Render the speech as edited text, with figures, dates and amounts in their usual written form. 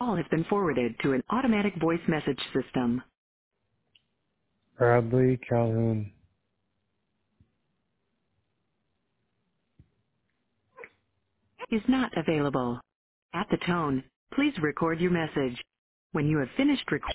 Call has been forwarded to an automatic voice message system. Bradley Calhoun. Is not available. At the tone, please record your message. When you have finished recording,